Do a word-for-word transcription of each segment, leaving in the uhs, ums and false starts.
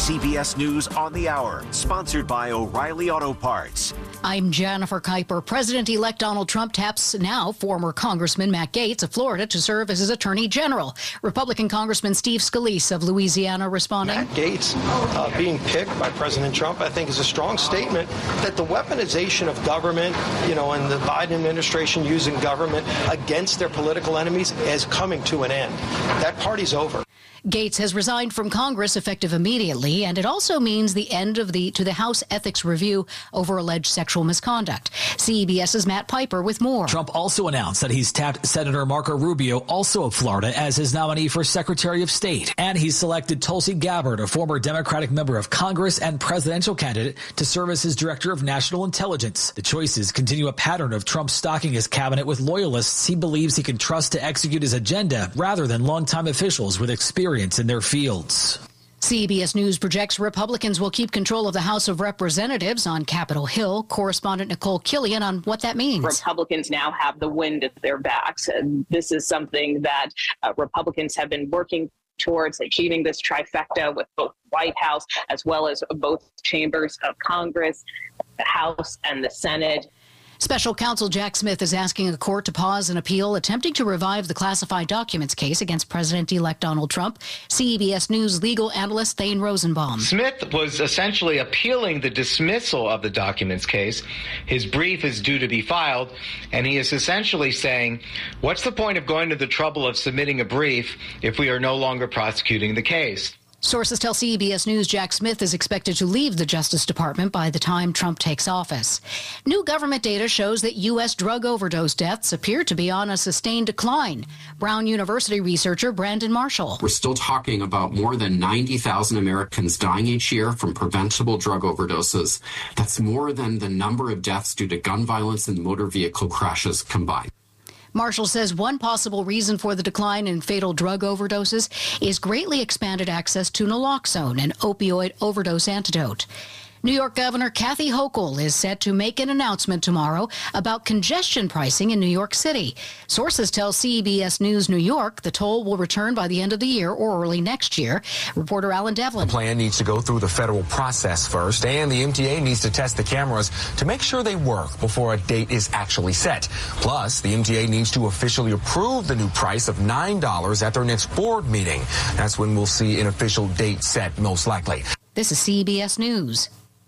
C B S News on the Hour, sponsored by O'Reilly Auto Parts. I'm Jennifer Kuiper. President-elect Donald Trump taps now former Congressman Matt Gaetz of Florida to serve as his Attorney General. Republican Congressman Steve Scalise of Louisiana responding. Matt Gaetz uh, being picked by President Trump, I think, is a strong statement that the weaponization of government, you know, and the Biden administration using government against their political enemies is coming to an end. That party's over. Gaetz has resigned from Congress effective immediately, and it also means the end of the to the House Ethics Review over alleged sexual misconduct. CBS's Matt Piper with more. Trump also announced that he's tapped Senator Marco Rubio, also of Florida, as his nominee for Secretary of State. And he's selected Tulsi Gabbard, a former Democratic member of Congress and presidential candidate, to serve as his Director of National Intelligence. The choices continue a pattern of Trump stocking his cabinet with loyalists he believes he can trust to execute his agenda, rather than longtime officials with experience in their fields. C B S News projects Republicans will keep control of the House of Representatives on Capitol Hill. Correspondent Nicole Killian on what that means. Republicans now have the wind at their backs. And this is something that uh, Republicans have been working towards, achieving this trifecta with both White House as well as both chambers of Congress, the House and the Senate. Special counsel Jack Smith is asking a court to pause an appeal attempting to revive the classified documents case against President-elect Donald Trump. C B S News legal analyst Thane Rosenbaum. Smith was essentially appealing the dismissal of the documents case. His brief is due to be filed, and he is essentially saying, what's the point of going to the trouble of submitting a brief if we are no longer prosecuting the case? Sources tell C B S News Jack Smith is expected to leave the Justice Department by the time Trump takes office. New government data shows that U S drug overdose deaths appear to be on a sustained decline. Brown University researcher Brandon Marshall. We're still talking about more than ninety thousand Americans dying each year from preventable drug overdoses. That's more than the number of deaths due to gun violence and motor vehicle crashes combined. Marshall says one possible reason for the decline in fatal drug overdoses is greatly expanded access to naloxone, an opioid overdose antidote. New York Governor Kathy Hochul is set to make an announcement tomorrow about congestion pricing in New York City. Sources tell C B S News New York the toll will return by the end of the year or early next year. Reporter Alan Devlin. The plan needs to go through the federal process first, and the M T A needs to test the cameras to make sure they work before a date is actually set. Plus, the M T A needs to officially approve the new price of nine dollars at their next board meeting. That's when we'll see an official date set, most likely. This is C B S News.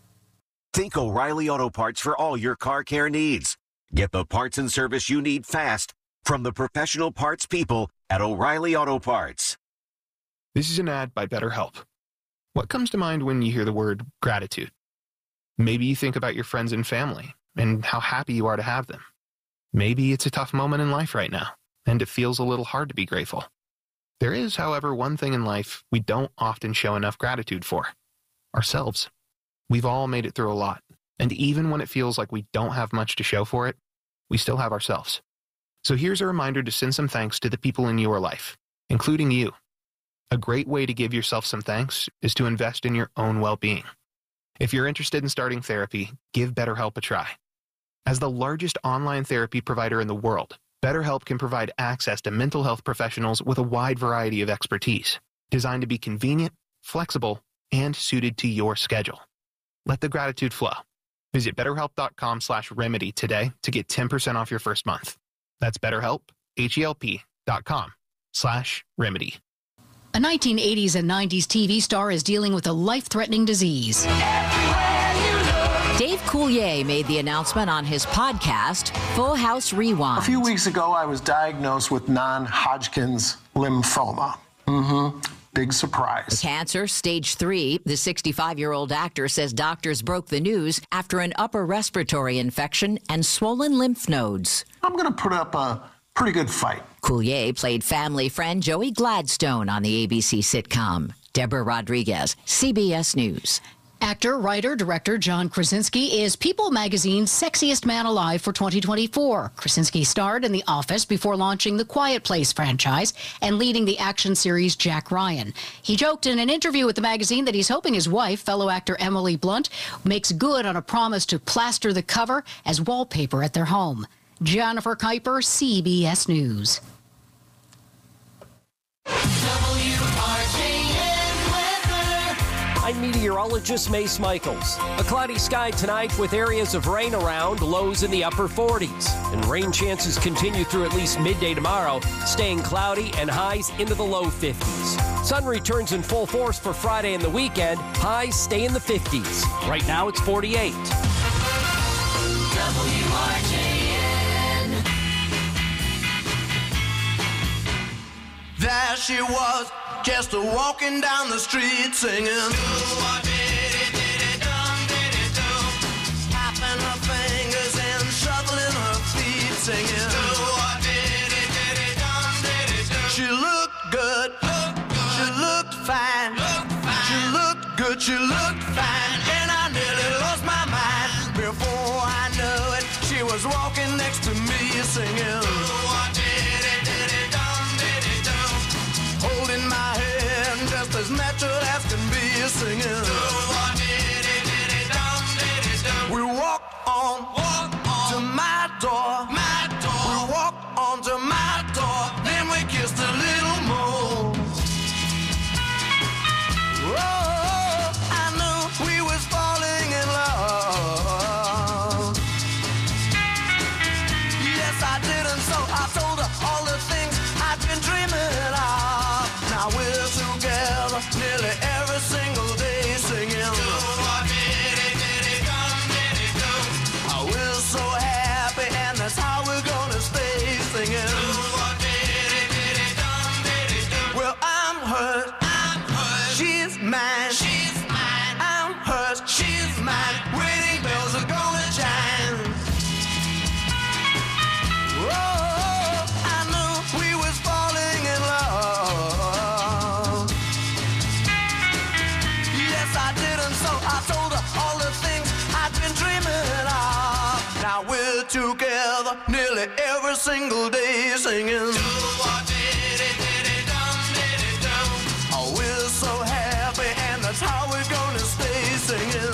Think O'Reilly Auto Parts for all your car care needs. Get the parts and service you need fast from the professional parts people at O'Reilly Auto Parts. This is an ad by BetterHelp. What comes to mind when you hear the word gratitude? Maybe you think about your friends and family and how happy you are to have them. Maybe it's a tough moment in life right now, and it feels a little hard to be grateful. There is, however, one thing in life we don't often show enough gratitude for: ourselves. We've all made it through a lot, and even when it feels like we don't have much to show for it, we still have ourselves. So here's a reminder to send some thanks to the people in your life, including you. A great way to give yourself some thanks is to invest in your own well-being. If you're interested in starting therapy, give BetterHelp a try. As the largest online therapy provider in the world, BetterHelp can provide access to mental health professionals with a wide variety of expertise, designed to be convenient, flexible, and suited to your schedule. Let the gratitude flow. Visit betterhelp.com slash remedy today to get ten percent off your first month. That's BetterHelp, H-E-L-P dot com slash remedy. A nineteen eighties and nineties T V star is dealing with a life-threatening disease. Dave Coulier made the announcement on his podcast, Full House Rewind. A few weeks ago, I was diagnosed with non-Hodgkin's lymphoma. Mm-hmm. Big surprise. The cancer, stage three. The sixty-five-year-old actor says doctors broke the news after an upper respiratory infection and swollen lymph nodes. I'm going to put up a pretty good fight. Coulier played family friend Joey Gladstone on the A B C sitcom. Deborah Rodriguez, C B S News. Actor, writer, director John Krasinski is People magazine's sexiest man alive for twenty twenty-four. Krasinski starred in The Office before launching the Quiet Place franchise and leading the action series Jack Ryan. He joked in an interview with the magazine that he's hoping his wife, fellow actor Emily Blunt, makes good on a promise to plaster the cover as wallpaper at their home. Jennifer Kuiper, C B S News. W R J N weather I'm meteorologist Mace Michaels. A cloudy sky tonight with areas of rain around, lows in the upper forties. And rain chances continue through at least midday tomorrow, staying cloudy and highs into the low fifties. Sun returns in full force for Friday and the weekend. Highs stay in the fifties. Right now it's forty-eight. W R J N. There she was, just a walking down the street singing. Tapping her fingers and shuffling her feet singing. She looked good, she looked fine, she looked good, she looked fine, and I nearly lost my mind. Before I knew it, she was walking next to me singing. Holding my hand just as natural as can be singing. We walked on, walk on to my door. my door. We walked on to my door. Then we kissed a little more. Oh, I knew we was falling in love. Yes, I did, and so I told her all the things I'd been dreaming of. Now we're together nearly every single day singing. Oh, we're so happy, and that's how we're gonna stay singing. Well, I'm hers, I'm hers. She's mine, she's mine. I'm hers, she's mine. Wedding bells are gonna chime. Oh, I knew we was falling in love. Yes, I did, and so I told her all the things I'd been dreaming of. Now we're together nearly every single day singing. Oh, we're so happy, and that's how we're gonna stay singing.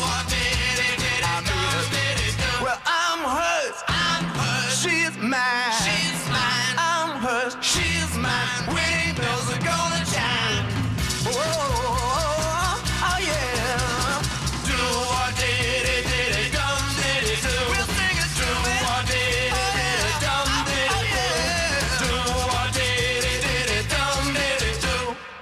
I mean it. Well, I'm hers, I'm hers. She's mine, she's mine. I'm hers, she's mine. Wedding bells are gonna chime. Oh, oh, oh yeah. Do what did it, did it, dum did it do. We'll sing it do what did it, did it, dum did it do. Do what did it, did it, dum did it do.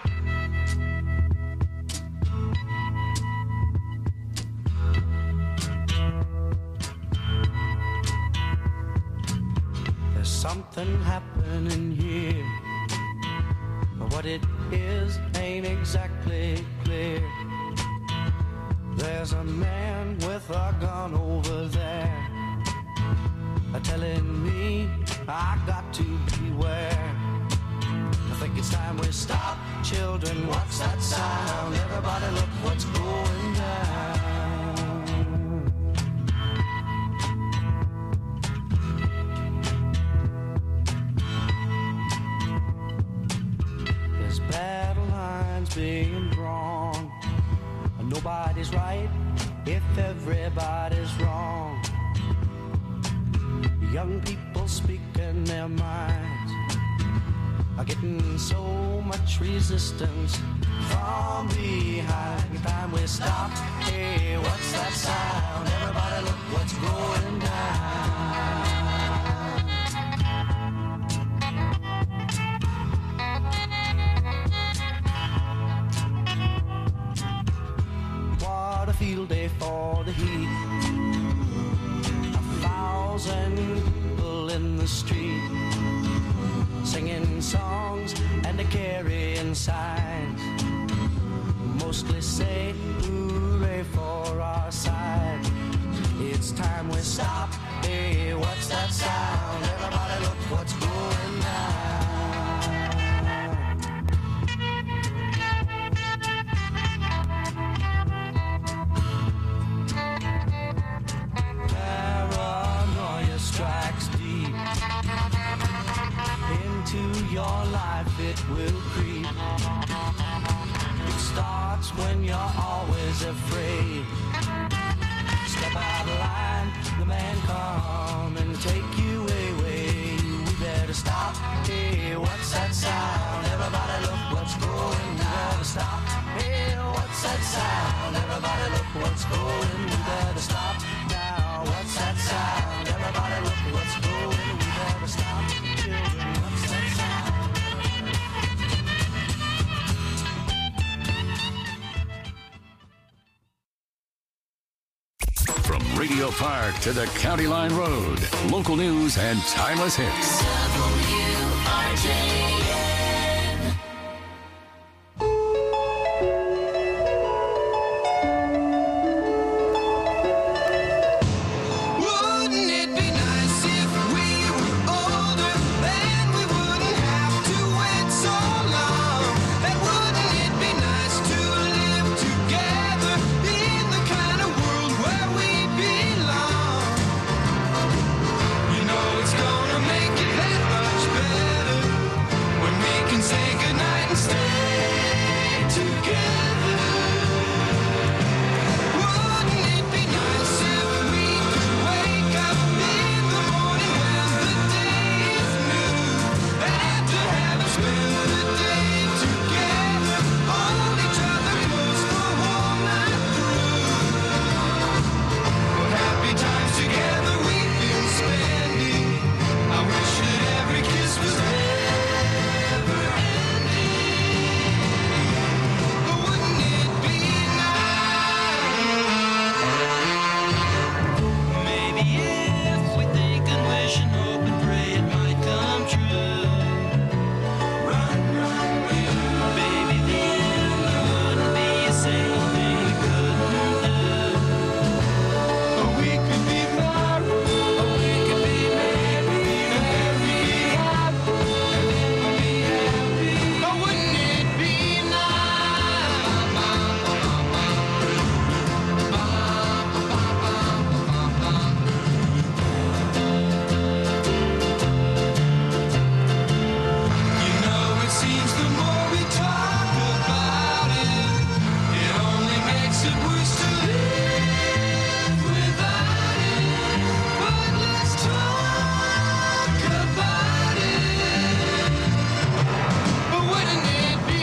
There's something happening here, but what it is ain't exactly clear. There's a man with a gun over there, uh, telling me I got to beware. I think it's time we stop, children. What's that sound? Everybody look what's going down. There's battle lines being drawn. Nobody's right if everybody's wrong. Young people speaking their minds are getting so much resistance from behind. Time we stop. Hey, what's that sound? Everybody look what's going down. What a field day for the heat. A thousand people in the street, singing songs and carrying signs. Mostly say hooray for our side. It's time we stop. Hey, what's that sound? Everybody look what's going down. Paranoia strikes deep into your life, it will creep. It starts when you're always afraid. Step out of line, the man come and take you away. We better stop. Hey, what's that sound? Everybody look what's going down. We better stop. Hey, what's that sound? From Radio Park to the County Line Road, local news and timeless hits. W R J N. Wouldn't it be nice if we were older and we wouldn't have to wait so long? And wouldn't it be nice to live together in the kind of world where we belong? You know it's gonna make it that much better when we can say goodnight and stay together. Wouldn't it be nice if we could wake up in the morning when the day is new? After having spent the day together, hold each other close the whole night through. What happy times together we've been spending. I wish that every kiss was never ending. But wouldn't it be nice? Maybe if we think and wish and hope and pray it might come true. Run, run, run, baby, then there wouldn't be a single thing we couldn't do. Or we could be married, or we could be married, and then we'd be happy, and then we'd be happy. Or wouldn't it be You know, it seems the more we talk about it, it only makes it worse to live without it. But let's talk about it. But wouldn't it be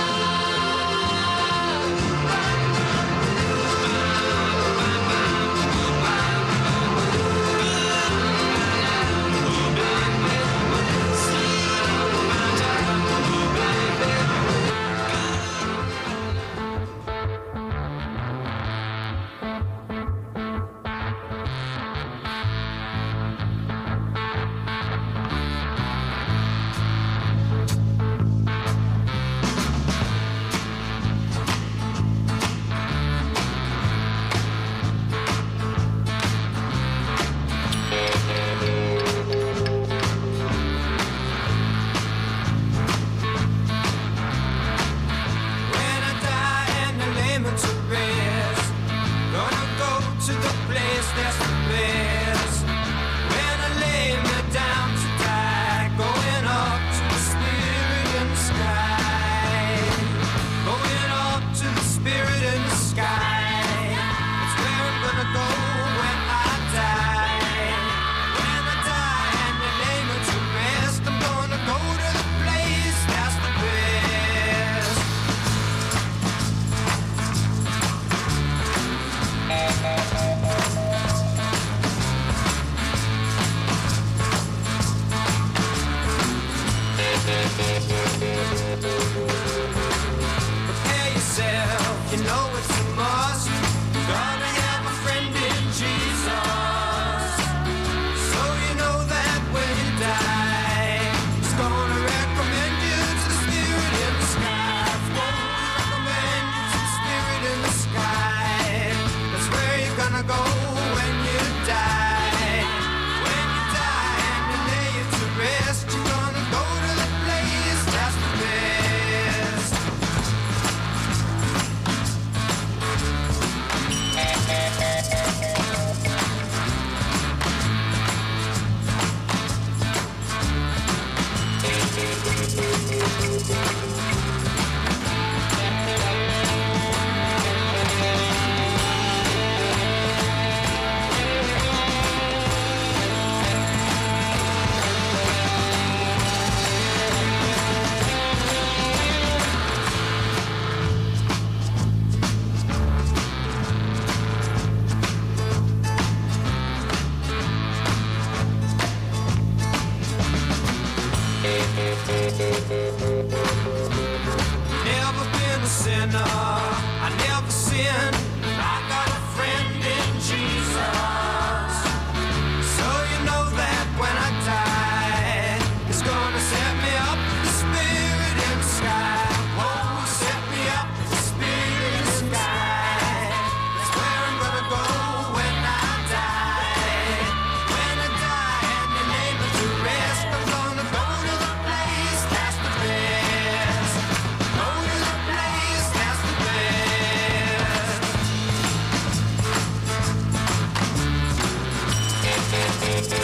When I die and I lay me to rest, gonna go to the place that's the best. When I lay me down to die, going up to the spirit in the sky, going up to the spirit in the sky. That's where I'm gonna go when I die. When I die and I lay me to rest, I'm gonna go to the place that's the best. Prepare yourself, you know it's a must. Gonna have a friend in Jesus. So you know that when you die, it's gonna recommend you to the spirit in the sky. It's gonna recommend you to the spirit in the sky. That's where you're gonna go when you die. When you die and you lay you to rest, you're gonna go to the place that's the best. Never been a sinner, I never sinned. I got a friend in Jesus.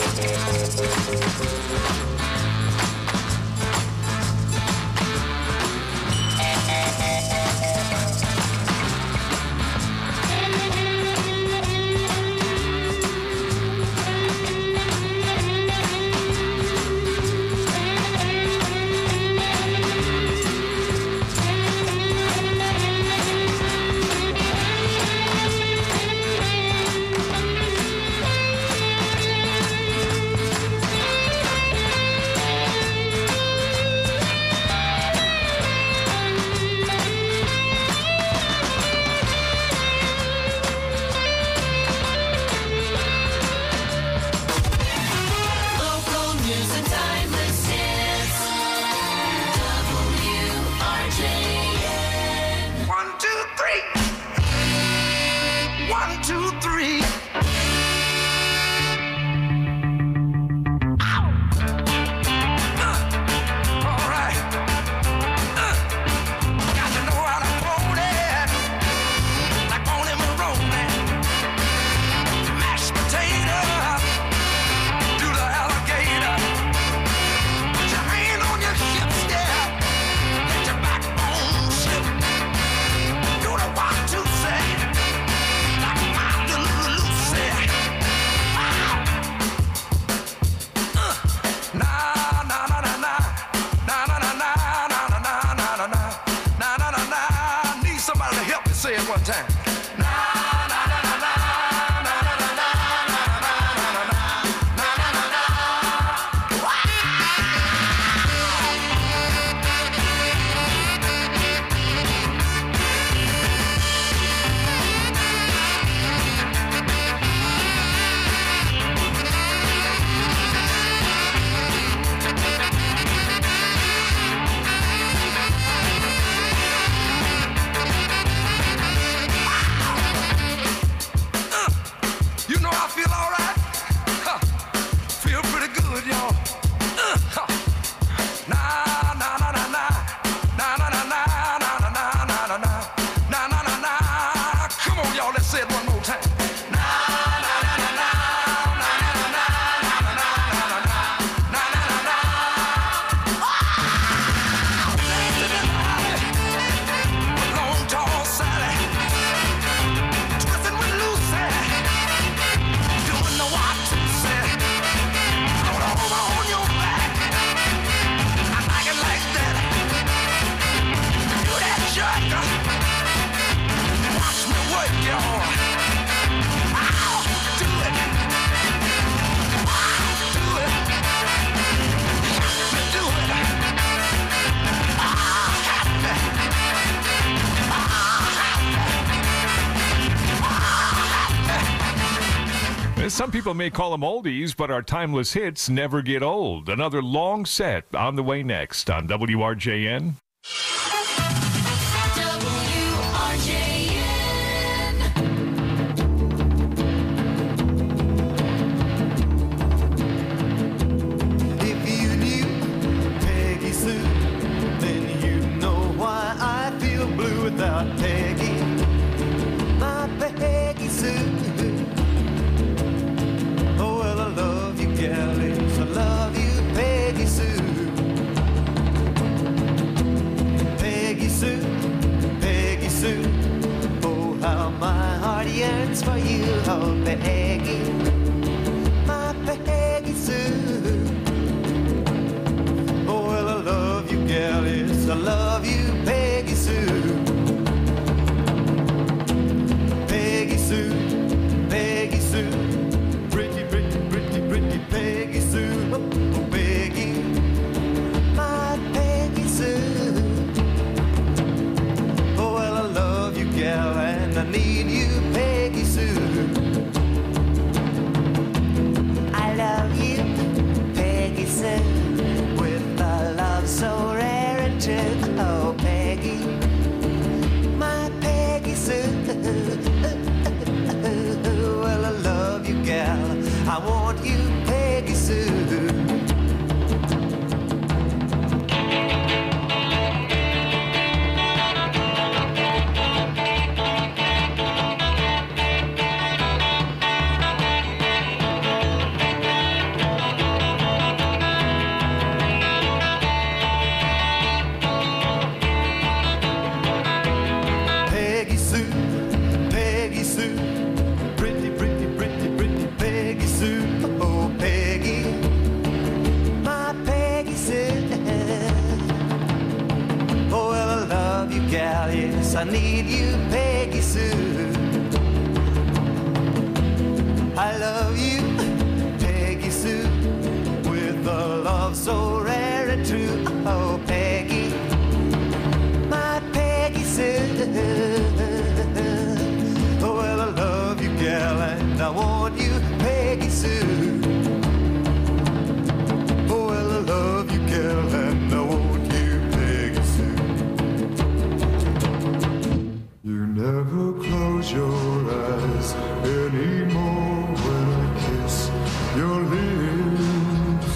Some people may call them oldies, but our timeless hits never get old. Another long set on the way next on W R J N. Yearns for you, oh Peggy, my Peggy Sue. Oh well, I love you, gal, yes, I love you, Peggy Sue. Peggy Sue, Peggy Sue, pretty, pretty, pretty, pretty Peggy Sue. Oh Peggy, my Peggy Sue. Oh well, I love you, gal, and I need you. I love you, Peggy Sue, with a love so rare and true. Oh, Peggy, my Peggy Sue. Well, I love you, gal. I want you, Peggy Sue. I need you, Peggy Sue. I love you, Peggy Sue, with a love so rare and true. Oh, Peggy, my Peggy Sue. Oh, well, I love you, gal, and I want you, Peggy Sue. Oh, well, I love you, gal, and I want you, Peggy Sue. You never close your eyes anymore when I kiss your lips.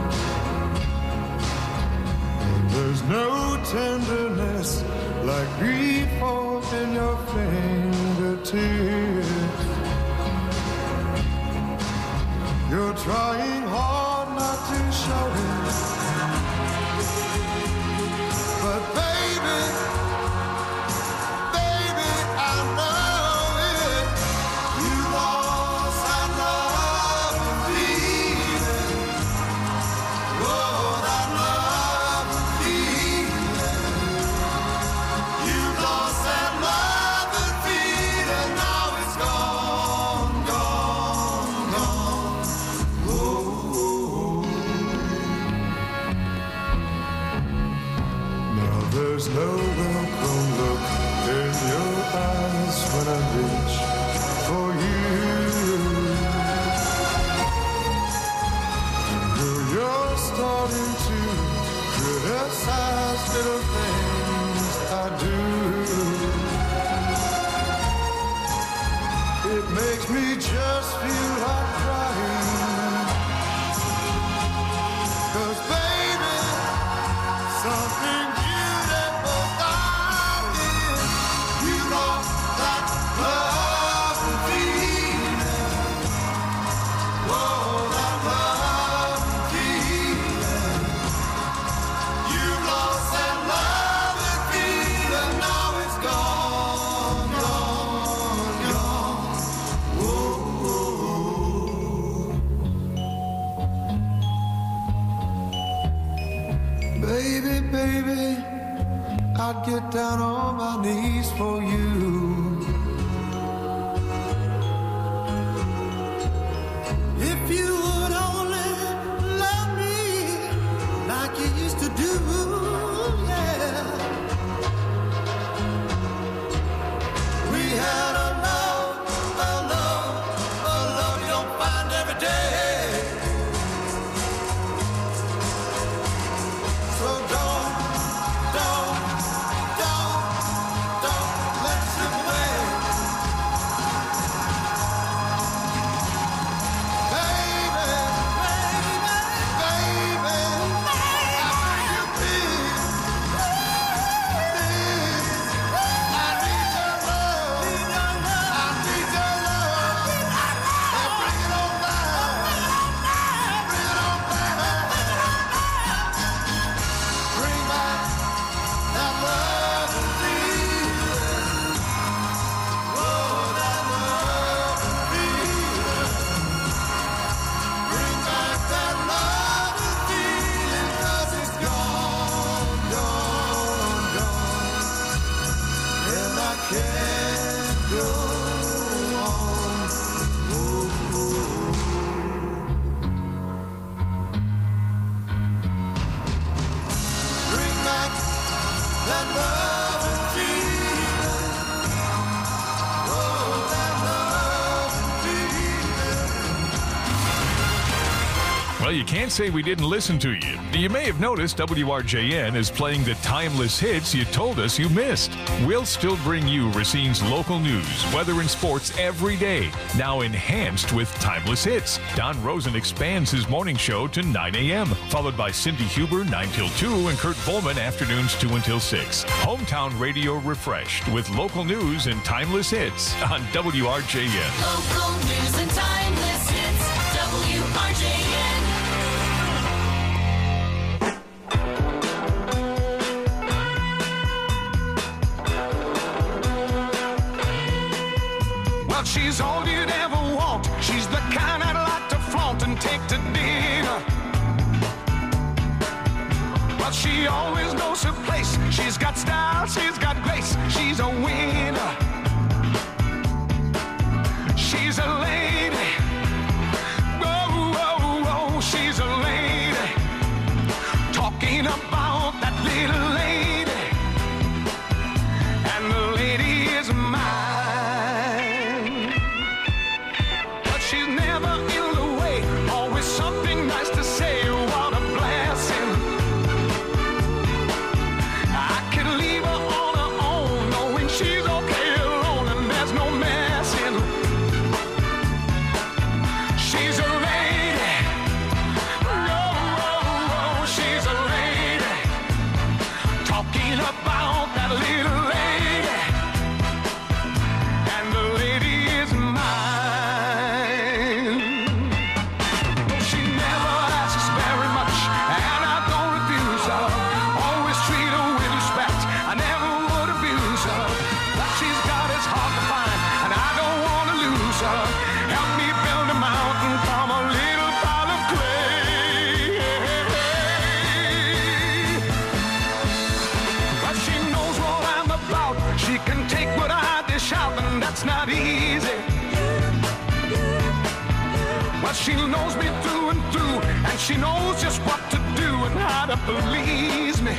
And there's no tenderness like before in your fingertips. You're trying hard not to show it, but baby, baby, I know it. You lost that love and feeling. Oh, that love and feeling. You lost that love and feeling. Now it's gone, gone, gone. Oh. Now there's no welcome look in your eyes when I reach for you. Girl, you're starting to criticize little things I do. It makes me just feel like crying. 'Cause baby, something beautiful I did. You lost that love and feeling. Oh, that love and feeling. You lost that love and feeling. Now it's gone, gone, gone. Oh, oh, oh. Baby, baby, I'd get down on my knees for you. If you would only love me like you used to do, yeah. We had a love, a love, a love you don't find every day. So don't, don't, don't, don't let it slip away. Baby, baby, baby, I beg you please, please, I need your love, I need your love, and bring it on back, bring it on back, bring back that love and feeling. Oh, that love and feeling. Bring back that love and feeling, 'cause it's gone, gone, gone. And I can't go on. Oh, oh. Bring back that love and feeling. Oh, that love and feeling. Well, you can't say we didn't listen to you. You may have noticed W R J N is playing the timeless hits you told us you missed. We'll still bring you Racine's local news, weather, and sports every day, now enhanced with timeless hits. Don Rosen expands his morning show to nine a.m., followed by Cindy Huber nine till two and Kurt Volman afternoons two until six. Hometown radio refreshed with local news and timeless hits on W R J N. Local news and timeless hits. W R J N. Well, she's all you'd ever want. She's the kind I'd like to flaunt and take to dinner. Well, but she always knows her place. She's got style, she's got grace, she's a winner. She's a lady. Oh, oh, oh, she's a lady. Talking about that little lady. And the lady is mine. But she's never in the way. Always something nice to say. What a blessing. I can leave her on her own, knowing she's okay alone and there's no messing. She's a lady. Oh, oh, oh, she's a lady. Talking about that little lady. And the lady is mine. No, she never asks very much, and I don't refuse her. Always treat her with respect. I never would abuse her. What she's got is hard to find, and I don't want to lose her. Help me build a mountain from a little pile of clay. But she knows what I'm about. She can take what I dish out, and that's not easy. But she knows me through and through, and she knows just what to do and how to please me.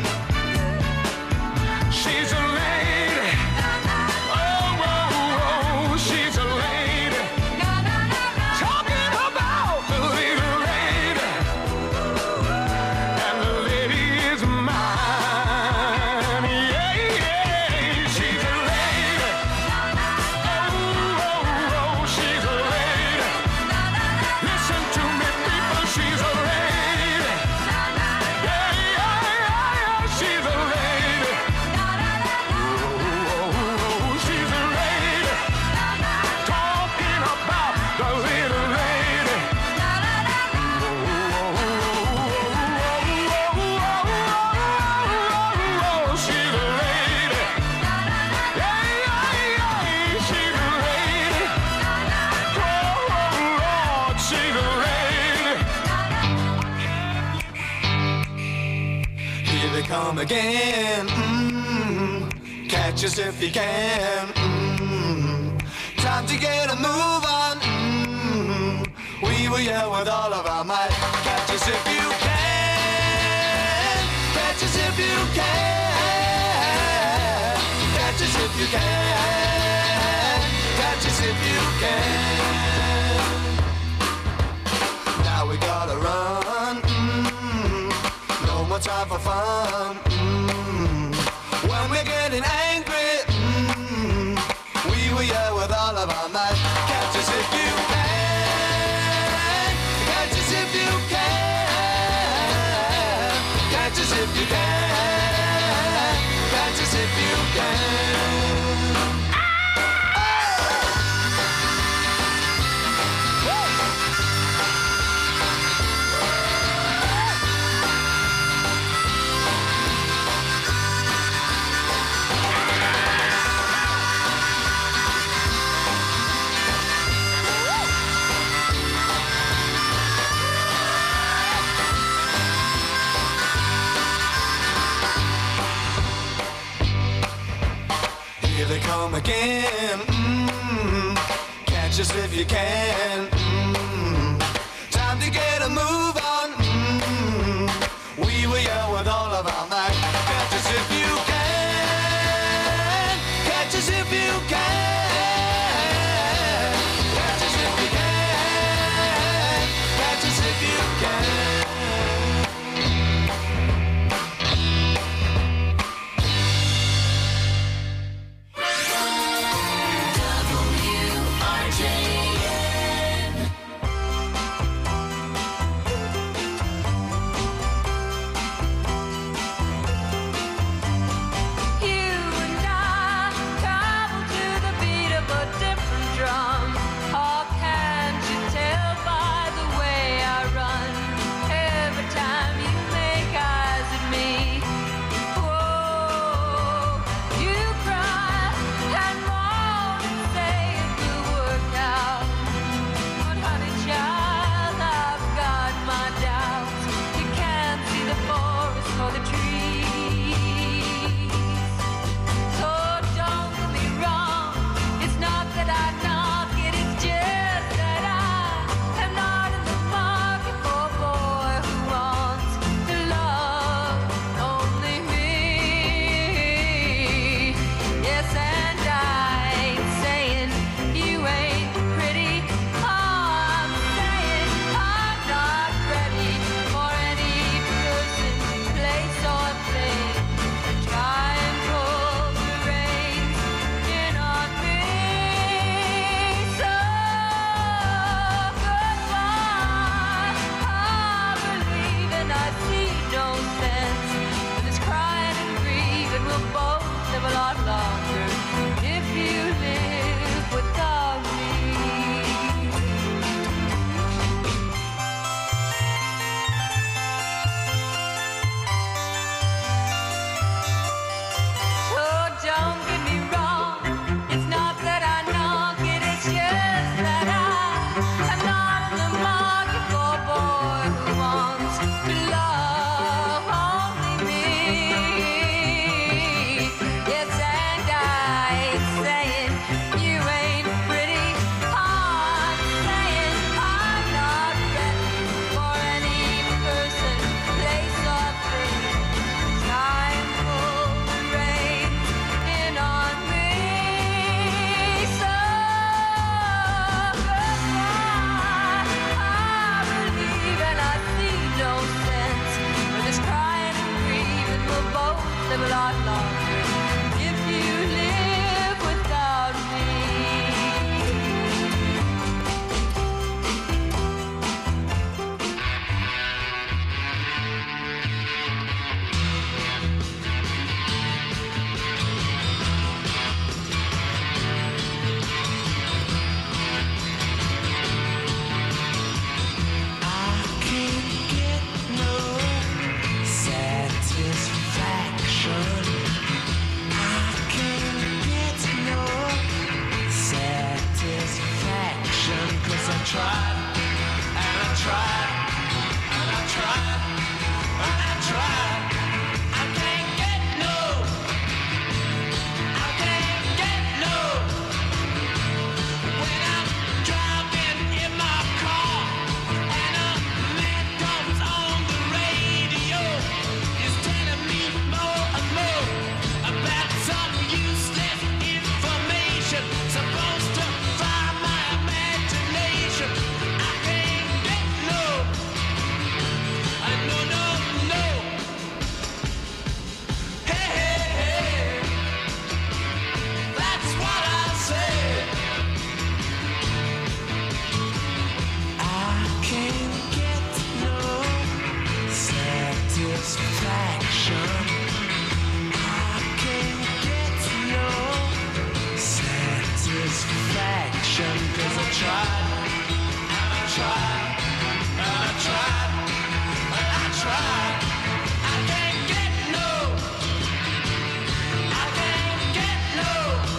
She's a lady. Oh, oh, oh, she's a lady. Talking about the little lady. And the lady is mine. Yeah, yeah, she's a lady. Oh, oh, oh, she's a lady. Listen to me, people, she's a lady. Yeah, yeah, yeah, she's a lady. Oh, oh, oh, she's a lady. Talking about the little lady. Oh, oh, oh, oh, she's a lady. Yeah, yeah, yeah, she's a lady. Oh, Lord, she's a lady. Here they come again. Mm, catch us if you can. Mm, time to get a move on. Mm, we will yell with all of our might. Catch us if you can. Catch us if you can. Catch us if you can. Catch us if you can. Now we gotta run. Mm, no more time for fun. Mm, when we're getting angry, mm, we will yell with all of our might. Catch us if you can. Catch us if you can. Catch us if you can. Catch us if you can. Here they come again. Mm, catch us if you can. Mm, time to get a move on. Mm, we will yell with all of our might. Catch us if you can. Catch us if you can. Catch us if you can. Catch us if you can. W R J N. tried, and I tried, and I tried, and I tried. I can't get no, I can't get no. When I'm driving in my car and a man comes on the radio, he's telling me more and more about some useless information supposed to fire my imagination. I can't get no, I no, no, no. Hey, hey, hey, that's what I said. I can't get no satisfaction. I can't get no satisfaction. 'Cause I tried, and I tried, and I tried, and I tried. I can't get no, I can't get no.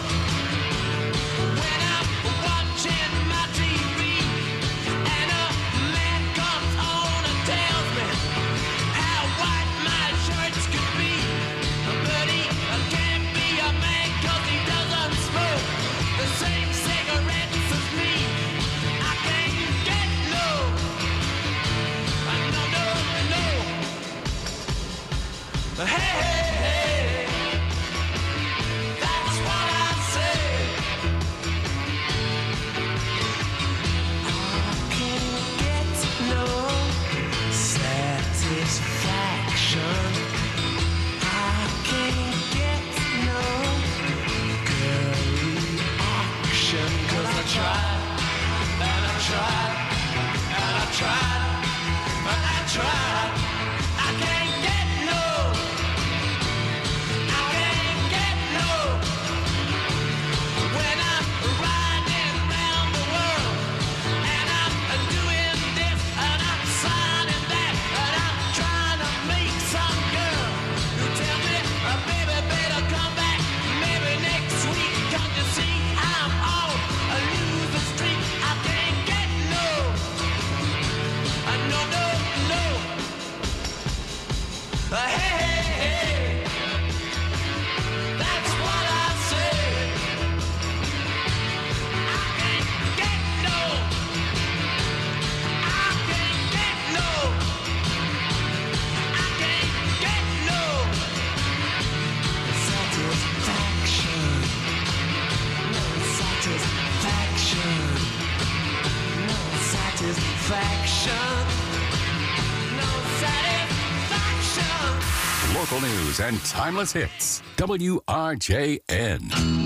When I'm watching my T V and a man comes on and tells me how white my shirts could be, but he can't be a man 'cause he doesn't smoke the same cigarettes as me. I can't get no, no, no, no. Hey, hey, hey, that's what I said. I can't get no satisfaction. I can't get no girl reaction. 'Cause I tried, and I tried, and I tried, and I tried. I can't get no, I can't get no. When I'm riding round the world and I'm doing this and I'm signing that and I'm trying to make some girl who tell me, uh, baby, better come back maybe next week. Can't you see I'm on a losing streak? I can't get no, uh, no, no, no. Uh, hey, hey, hey, that's what I said. I can't get no, I can't get no, I can't get no satisfaction, no satisfaction, no satisfaction, no satisfaction. Local news and timeless hits. W R J N.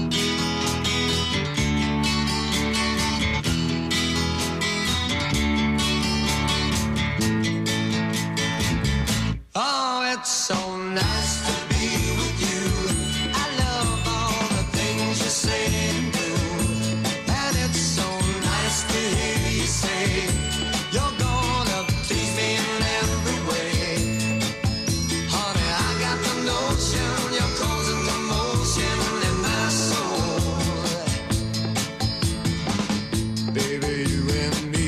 Oh, it's so nice to be with you. I love all the things you say and do. And it's so nice to hear you say you're gonna please me in every way. Honey, I got the notion you're causing commotion in my soul. Baby, you and me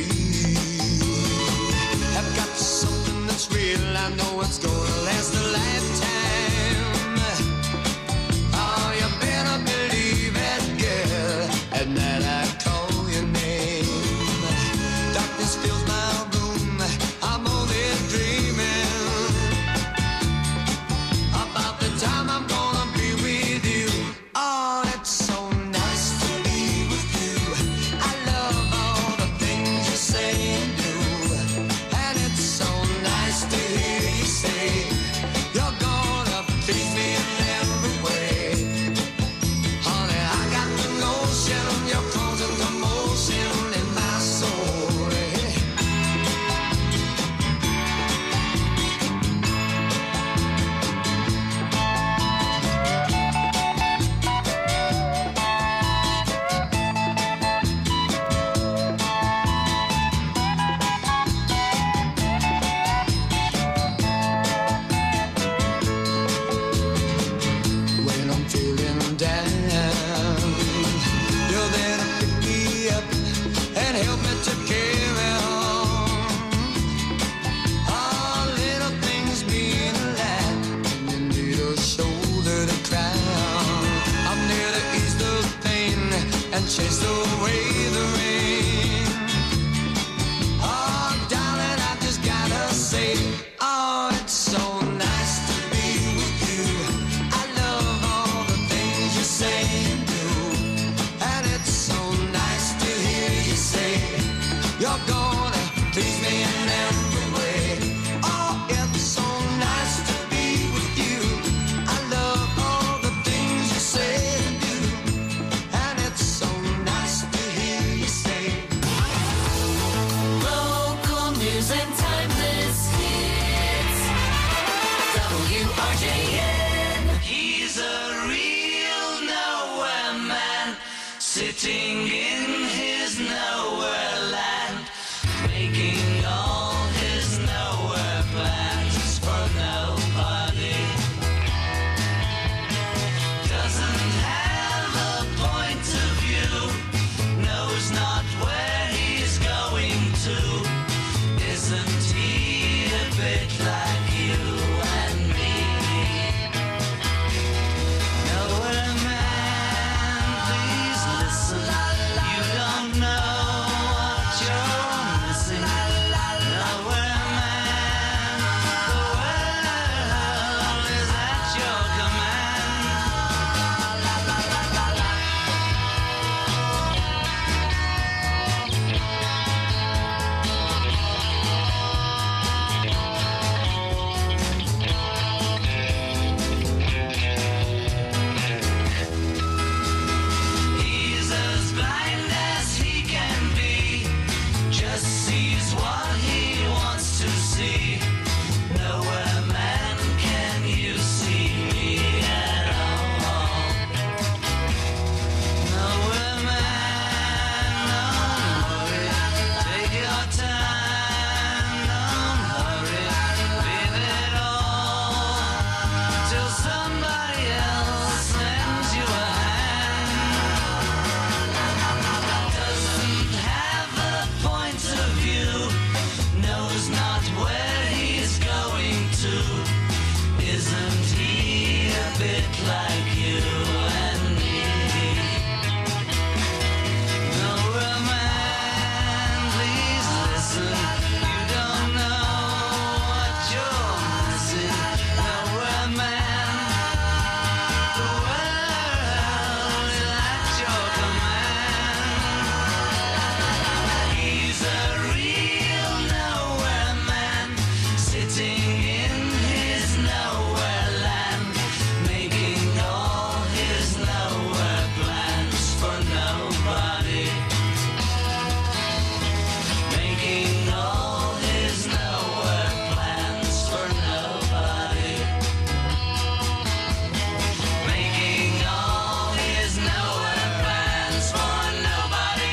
have got something that's real. I know it's gonna last a lifetime. Oh, you better believe it, girl, and that I call your name. Darkness fills my room. I'm only dreaming about the time I'm gonna be with you. Oh, it's so nice to be with you. I love all the things you chased away the rain. Oh, darling, I just gotta say, oh, it's so nice to be with you. I love all the things you say and do, and it's so nice to hear you say you're gonna please me in every way. Oh, it's so nice to be with you. I love all the things you say and do, and it's so nice to hear you say. Local news and timeless hits. W R J N. He's a real nowhere man, sitting in his nowhere land, making all his nowhere plans for nobody. Doesn't have a point of view, knows not where he's going to. Isn't he a bit like you and me? Nowhere man, please listen. You don't know what you're missing. Nowhere man, the world is at your command. He's as blind as he can be, just sees what he wants to see. Nowhere man, can you see me at all? Nowhere man, don't worry, take your time, don't hurry, leave it all till somebody else lends you a hand. Doesn't have a point of view, knows not where he's going to. Isn't he a bit like you and me? Nowhere man, please listen. You don't know what you're missing. Nowhere man, the world is at your command. He's a real nowhere man, sitting in his nowhere land, making all his nowhere plans for nobody. Making all his nowhere plans for nobody. Making all his nowhere plans for nobody.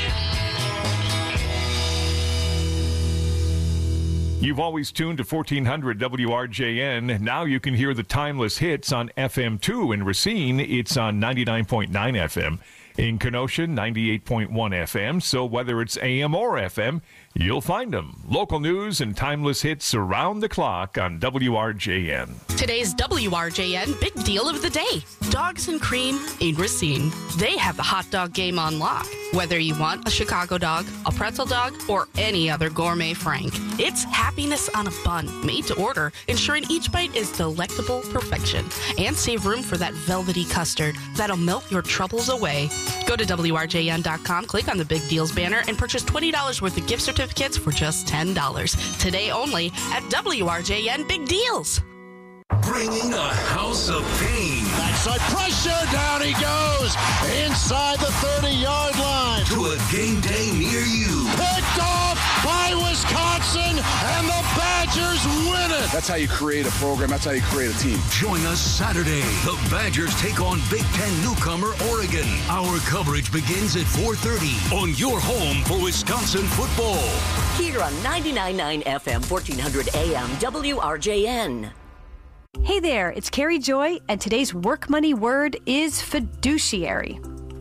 You've always tuned to fourteen hundred W R J N. Now you can hear the timeless hits on F M two. In Racine, it's on ninety-nine point nine F M. In Kenosha, ninety-eight point one F M. So whether it's A M or F M, you'll find them. Local news and timeless hits around the clock on W R J N. Today's W R J N Big Deal of the Day. Dogs and Cream in Racine. They have the hot dog game on lock. Whether you want a Chicago dog, a pretzel dog, or any other gourmet frank, it's happiness on a bun, made to order, ensuring each bite is delectable perfection. And save room for that velvety custard that'll melt your troubles away. Go to W R J N dot com, click on the Big Deals banner, and purchase twenty dollars worth of gift certificates for just ten dollars. Today only at W R J N Big Deals. Bringing a house of pain. Backside pressure, down he goes, inside the thirty-yard line. To a game day near you. Picked off by Wisconsin, and the Badgers win it. That's how you create a program. That's how you create a team. Join us Saturday. The Badgers take on Big Ten newcomer Oregon. Our coverage begins at four thirty on your home for Wisconsin football. Here on ninety-nine point nine F M, fourteen hundred A M, W R J N. Hey there, it's Carrie Joy, and today's work money word is fiduciary.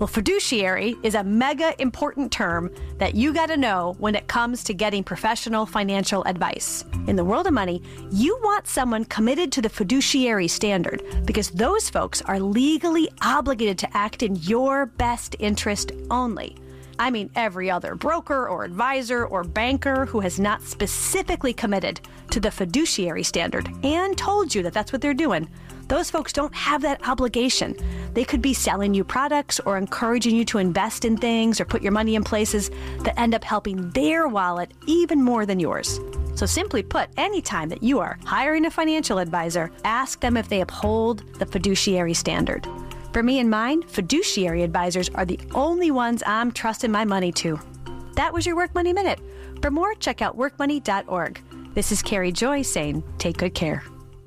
Well, fiduciary is a mega important term that you got to know when it comes to getting professional financial advice. In the world of money, you want someone committed to the fiduciary standard because those folks are legally obligated to act in your best interest only. I mean, every other broker or advisor or banker who has not specifically committed to the fiduciary standard and told you that that's what they're doing, those folks don't have that obligation. They could be selling you products or encouraging you to invest in things or put your money in places that end up helping their wallet even more than yours. So simply put, anytime that you are hiring a financial advisor, ask them if they uphold the fiduciary standard. For me and mine, fiduciary advisors are the only ones I'm trusting my money to. That was your Work Money Minute. For more, check out work money dot org. This is Carrie Joy saying, take good care.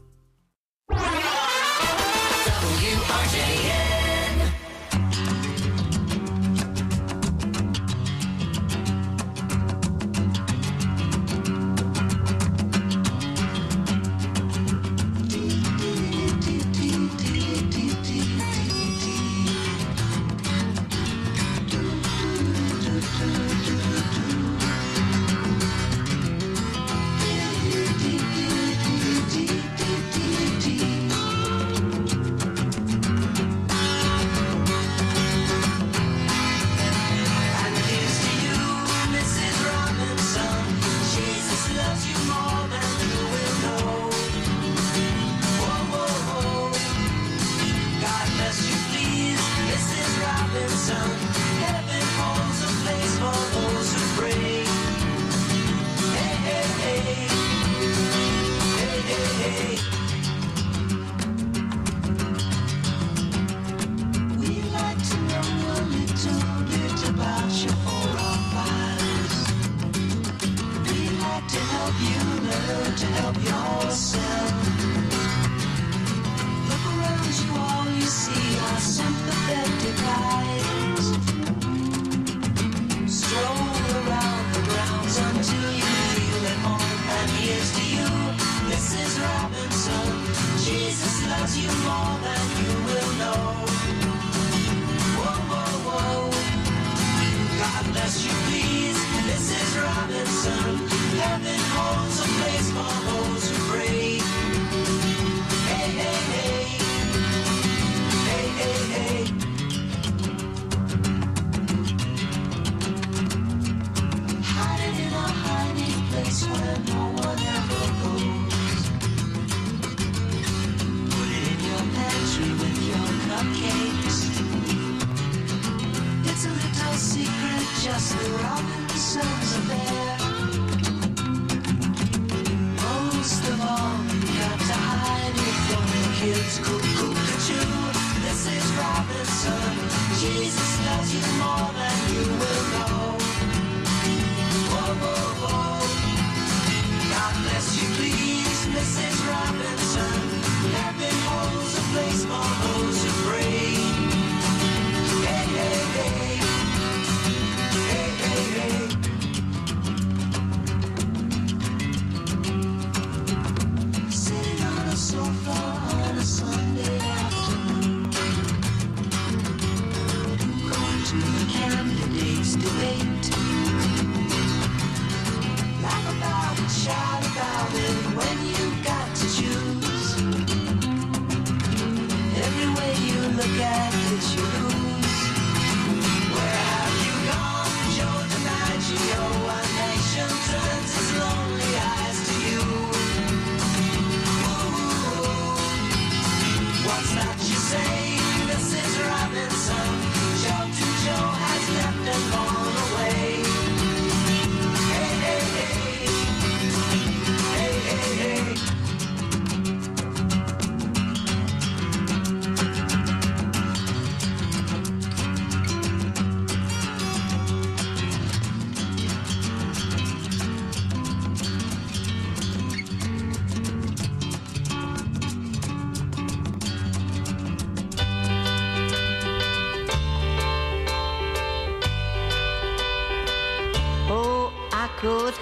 could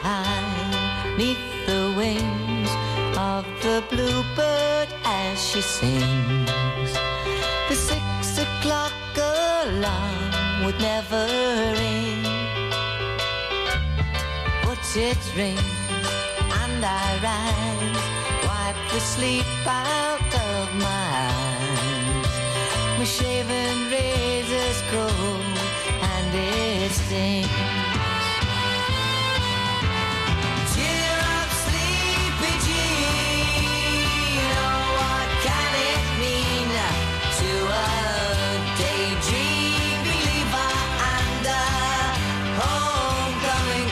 hide neath the wings of the bluebird as she sings. The six o'clock alarm would never ring. But it rings and I rise, wipe the sleep out of my eyes. My shaven razor's cold and it stings. Cheer up, sleepy Jean. Oh, what can it mean to a daydream believer and a homecoming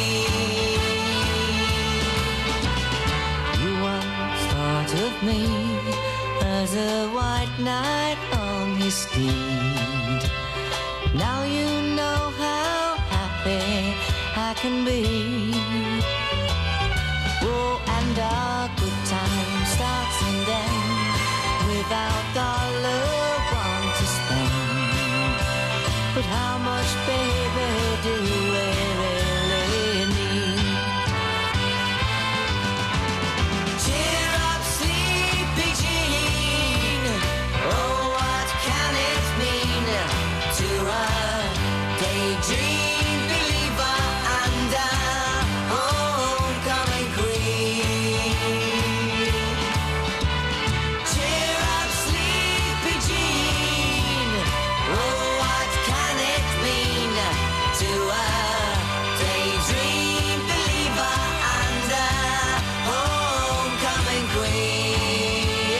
queen? You once thought of me as a white knight on his steed. Now you know how happy I can be. Oh, and our good time starts and ends without dollar one to spend. But how much, baby, do we really need? Cheer up, sleepy Jean. Oh, what can it mean to a daydream believer and a homecoming queen? Cheer up, sleepy Jean. Oh, what can it mean to a daydream believer and a homecoming queen?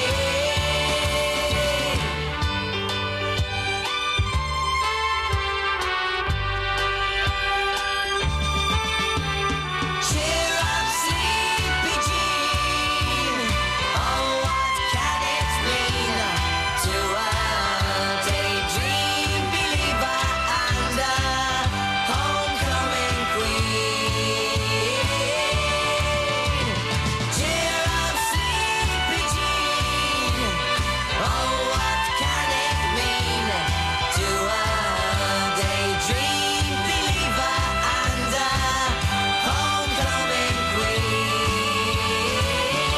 Cheer up, sleepy Jean. Oh, what can it mean to a daydream believer and a homecoming queen? Cheer up, sleepy Jean. Oh, what can it mean to a daydream believer and a homecoming queen?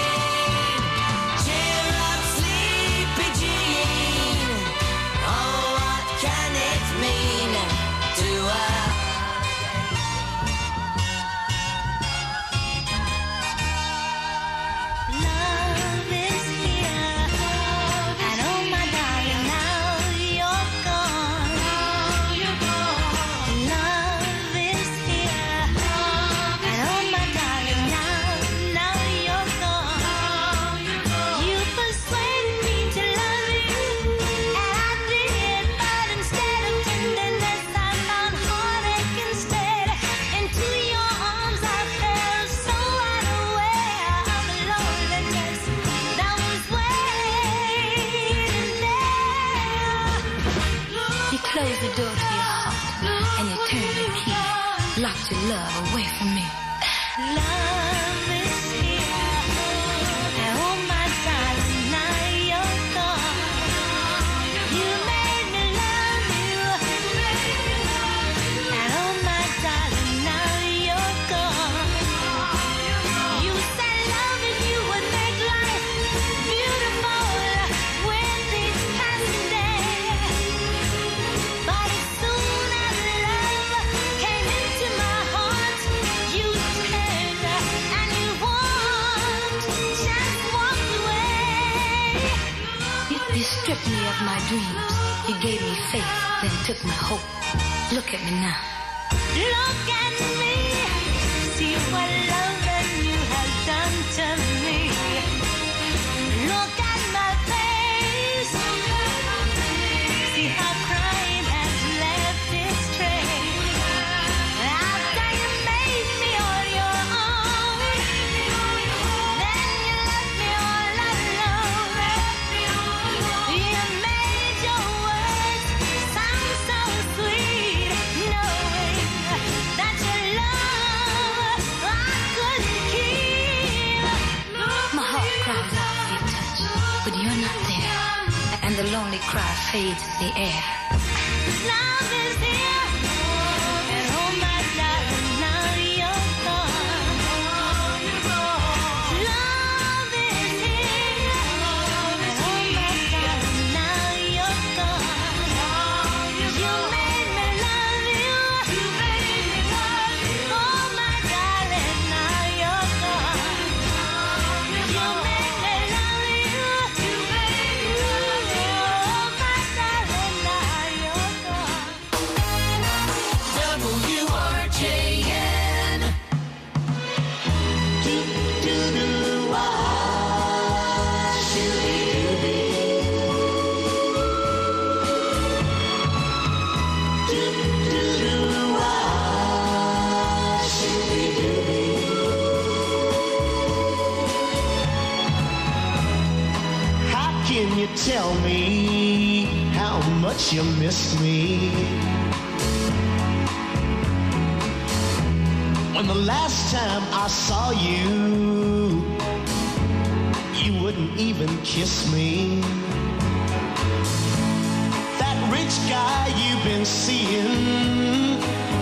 Cheer up, sleepy Jean. Oh, what can it mean to a love is here, and oh my darling, now you're gone. Love is here, and oh my darling, now, now you're gone. You persuaded me to love you, and I did, but instead of tenderness, I found heartache instead. Into your arms I fell so unaware of the loneliness that was waiting there. You closed the door to your heart and you turned the key, locked your love away from me. Love is here, and oh my darling, now you're gone. You made me love you, and oh my darling, now you're gone. You said loving you would make life beautiful with each passing day. But as soon as love came into my heart, you turned and you walked, just walked away. You, you stripped me of my dreams. You gave me faith, then took my hope. Look at me now. Look at me, see what love and you have done to me. Look at my face, see how crying has left its trace. After you made me on your own, then you left me all alone. You made your words sound so sweet, knowing that your love I couldn't keep. My heart cries out for your touch, but you're not there, and the lonely cry fades in the air. Love is here, and oh my darling, now you're gone. Love is here, and oh my darling, now you're gone. you tell me how much you miss me? When the last time I saw you, you wouldn't even kiss me. That rich guy you've been seeing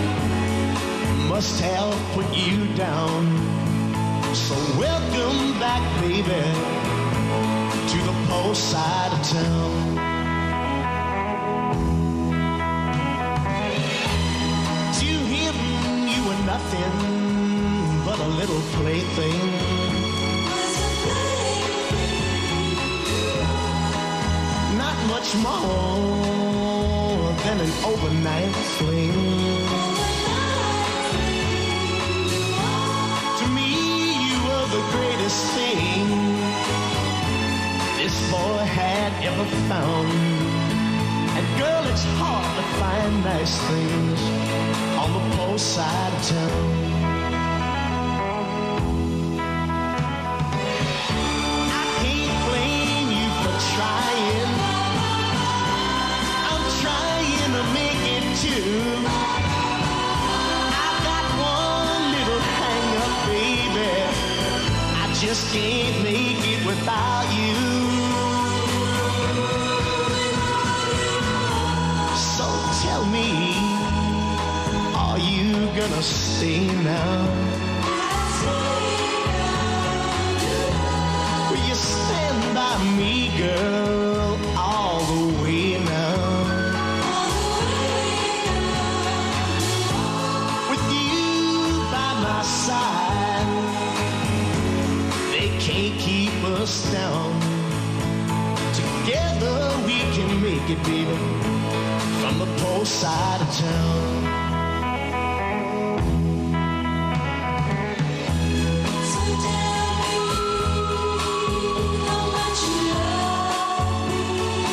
must have put you down. So welcome back, baby, to the poor side of town. To him, you were nothing but a little plaything. Not much more than an overnight fling. To me, you were the greatest thing this boy had ever found. And girl, it's hard to find nice things on the poor side of town. I can't blame you for trying. I'm trying to make it too. I've got one little hang up, baby. I just can't make it without you. So tell me, are you gonna stay now? Will you stand by me, girl, all the way now? With you by my side, they can't keep us down. Together we can make it, baby, from the poor side of town. So tell me how much you love me.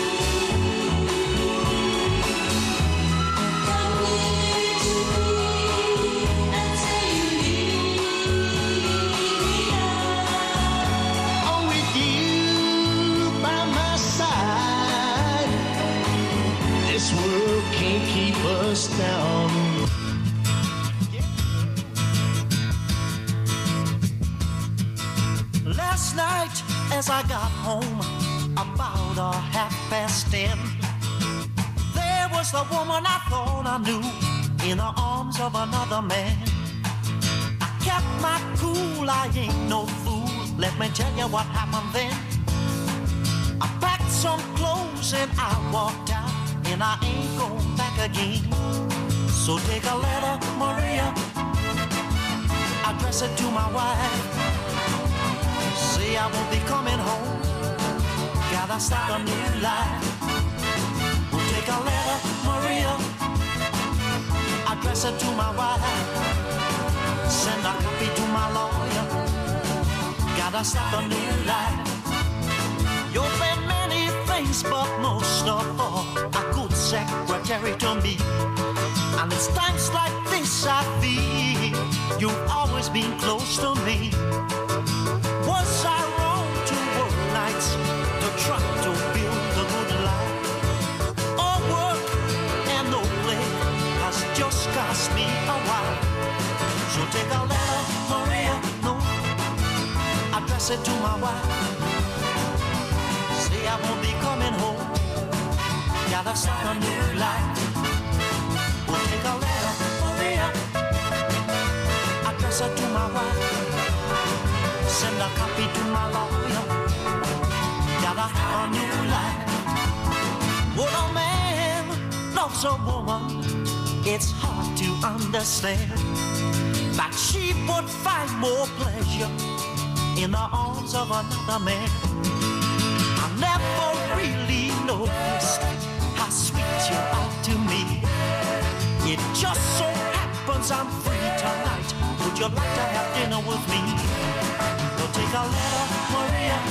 Come here to me and say you need me now. Oh, with you by my side, this world can't keep us down. Last night, as I got home, about a half past ten, there was the woman I thought I knew in the arms of another man. I kept my cool, I ain't no fool. Let me tell you what happened then. I packed some clothes and I walked out, and I ain't going back again. So take a letter, Maria, address it to my wife. Say I won't be coming home, gotta start a new life. We'll take a letter, Maria, address it to my wife. Send a copy to my lawyer, gotta start a new life. You've been many things, but most of all, a good secretary to me. And it's times like this I feel you've always been close to me. Was I wrong to work nights to try to build a good life? All work and no play has just cost me a while. So take a letter, Maria, no, address it to my wife. Say I won't be coming home, gotta start a new life. We'll take a letter, Maria, address it to my wife. Send a copy to my lawyer, gotta have a new life. When a man loves a woman, it's hard to understand that she would find more pleasure in the arms of another man. I never really noticed how sweet you are to me. It just so happens I'm free tonight. Would you like to have dinner with me?